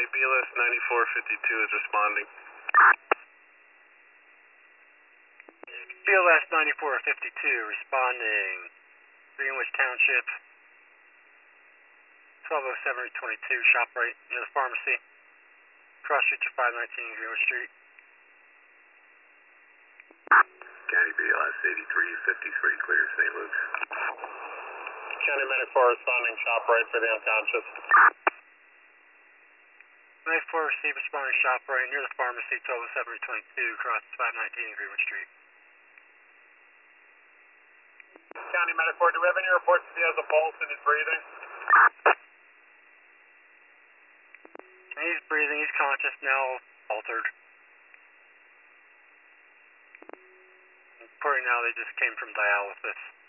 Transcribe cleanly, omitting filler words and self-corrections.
County, BLS 9452 is responding. BLS 9452 responding. Greenwich Township, 1207-22, shop right near the pharmacy. Cross street to 519 Greenwich Street. County BLS 8353, clear St. Luke's. County Medic 4 responding, shop right for the Township. Medic 4 received responding, shop right near the pharmacy, 1207-22, cross 519 Greenwich Street. County Medic 4, do we have any reports if he has a pulse and is breathing? He's breathing, he's conscious now, altered. Reporting now they just came from dialysis.